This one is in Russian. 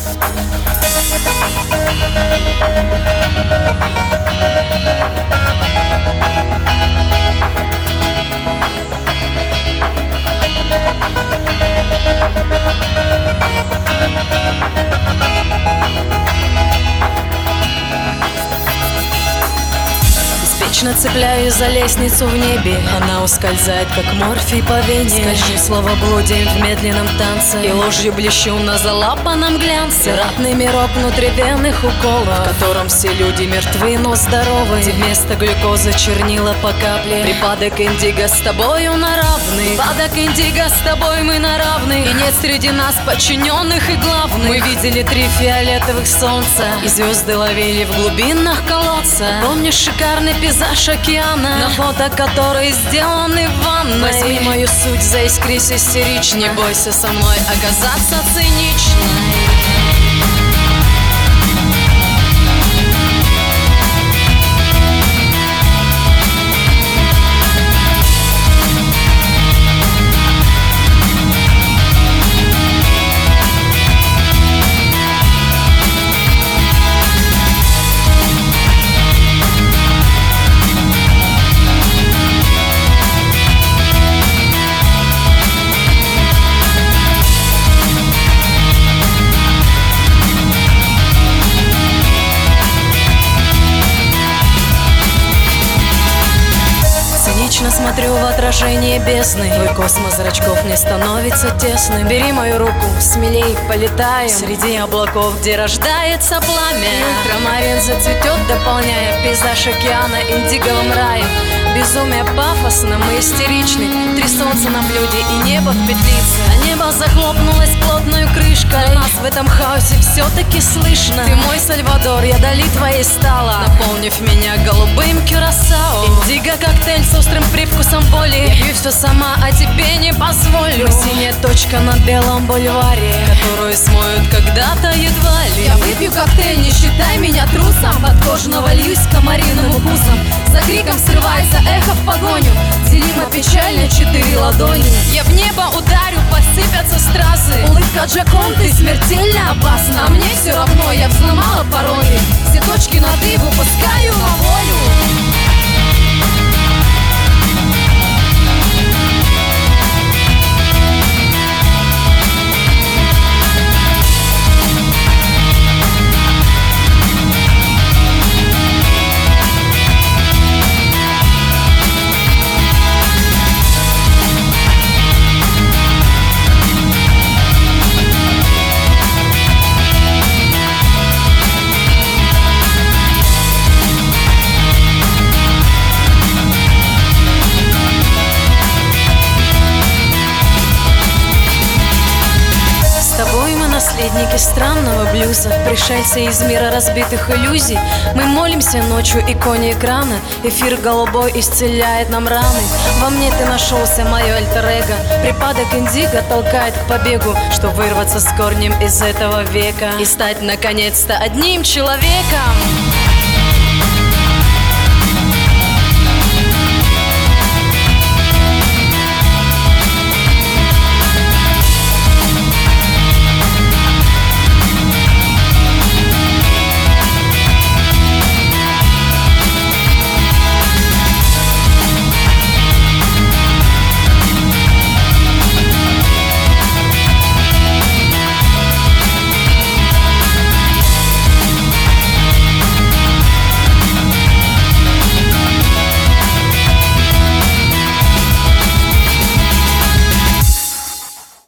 Вечно цепляюсь за лестницу в небе, она ускользает, как морфий по вене. Скольжу словоблудием в медленном танце и ложью блещу на залапанном глянце. Ратный мирок внутривенных уколов, в котором все люди мертвы, но здоровы. Где вместо глюкозы чернила по капле. Припадок индиго с тобою на равных. Припадок индиго с тобой мы на равных. И нет среди нас подчиненных и главных. Мы видели 3 фиолетовых солнца и звезды ловили в глубинах колодца. Помнишь шикарный пейзаж океана, на фото которые сделаны в ванной? Возьми мою суть, заискрись истерично. Не бойся со мной оказаться циничной. Смотрю в отражение бездны. Твой космос зрачков не становится тесным. Бери мою руку, смелей полетаем среди облаков, где рождается пламя. Ультрамарин зацветет, дополняя пейзаж океана индиговым раем. Безумие пафосно, мы истеричны. 3 солнца на блюде и небо в петлице. А небо захлопнулось плотной крышкой. Но нас в этом хаосе все-таки слышно. Ты мой Сальвадор, я Дали твоей стала, наполнив меня голубым кюрасао. Индиго коктейль с острым привкусом боли. Я пью все сама, а тебе не позволю. Синяя точка на белом бульваре, которую смоют когда-то едва ли. Я выпью коктейль, не считай меня трусом. Под кожаного льюсь комариным укусом. За криком срывается эхо в погоню. Делимо печально 4 ладони. Я в небо ударю, посыпятся стразы. Улыбка Джаконды смертельно опасна. А мне все равно, я взломала пароли. Все точки над «и» выпускаю на волю. Наследники странного блюза, пришельцы из мира разбитых иллюзий. Мы молимся ночью иконе экрана. Эфир голубой исцеляет нам раны. Во мне ты нашелся, мое альтер-эго. Припадок индиго толкает к побегу, чтоб вырваться с корнем из этого века и стать наконец-то одним человеком.